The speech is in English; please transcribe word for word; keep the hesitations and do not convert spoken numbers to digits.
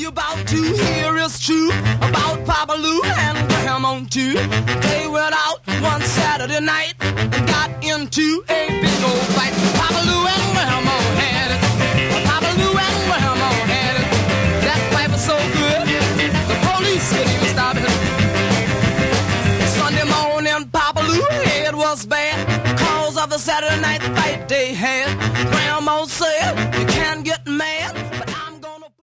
about to hear is true about Papa Lou and Grandma too. They went out one Saturday night and got into a big old fight. Papa Lou and Grandma had it. Papa Lou and Grandma had it. That fight was so good, the police couldn't even stop it. Sunday morning, Papa Lou's head was bad because of the Saturday night fight they had. Grandma said, you can't get